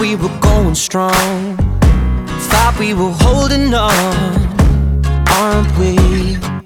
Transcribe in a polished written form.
we were going strong, thought we were holding on, aren't we?